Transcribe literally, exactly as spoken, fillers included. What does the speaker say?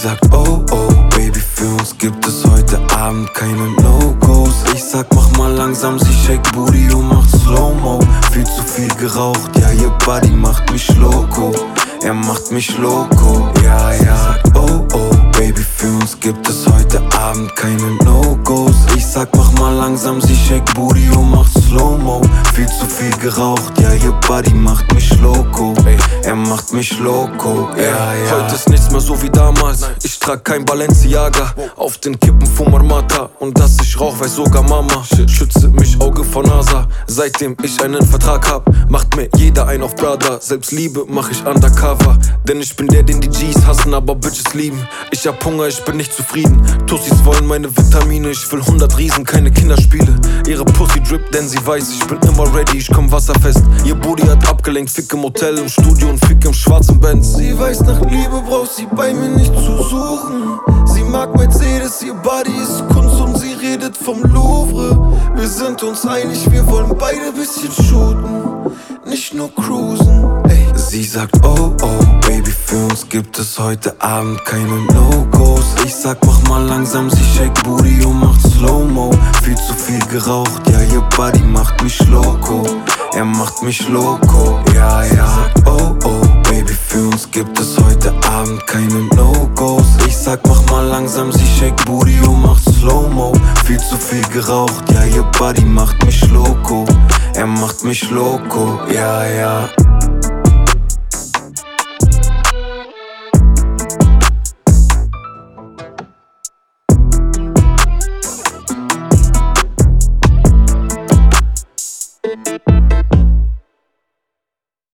sagt oh oh, Baby, für uns gibt es heute Abend keine No-Gos. Ich sag mach mal langsam, sie shake Booty und macht Slow-Mo. Viel zu viel geraucht, ja ihr Buddy macht mich loco. Er macht mich loco, ja ja. Oh oh, Baby, für uns gibt es heute Abend keine No-Gos. Ich sag mach mal langsam, sie shake Booty und macht Slow-Mo. Viel zu viel geraucht, ja ihr Buddy macht mich loco. Er macht mich loco, ja ja. Heute ist nichts mehr so wie damals. Ich trag kein Balenciaga. Auf den Kippen Fumarmata. Und dass ich rauch, weiß sogar Mama. Schütze mich Auge vor Nasa. Seitdem ich einen Vertrag hab, macht mir jeder ein auf Brother. Selbst Liebe mach ich undercover. Denn ich bin der, den die G's hassen, aber Bitches lieben. Ich hab Hunger, ich bin nicht zufrieden. Tussis wollen meine Vitamine. Ich will hundert Riesen, keine Kinderspiele. Ihre Pussy drip, denn sie weiß, ich bin immer ready. Ich komm wasserfest. Ihr Booty hat abgelenkt. Fick im Hotel, im Studio und fick im schwarzen Benz. Sie weiß, nach Liebe braucht sie bei mir nicht zu suchen. Sie mag Mercedes, ihr Body ist Kunst und sie redet vom Louvre. Wir sind uns einig, wir wollen beide bisschen shooten, nicht nur cruisen. Ey. Sie sagt oh oh, Baby, für uns gibt es heute Abend keine No-Gos. Ich sag mach mal langsam, sie shake Booty und macht Slow-Mo. Viel zu viel geraucht, ja ihr Buddy macht mich loco. Er macht mich loco, ja ja. Oh oh, Baby, für uns gibt es heute Abend keine No-Gos. Ich sag mach mal langsam, sie shake Booty und macht Slow-Mo. Viel zu viel geraucht, ja ihr Buddy macht mich loco. Er macht mich loco, ja ja. Thank you.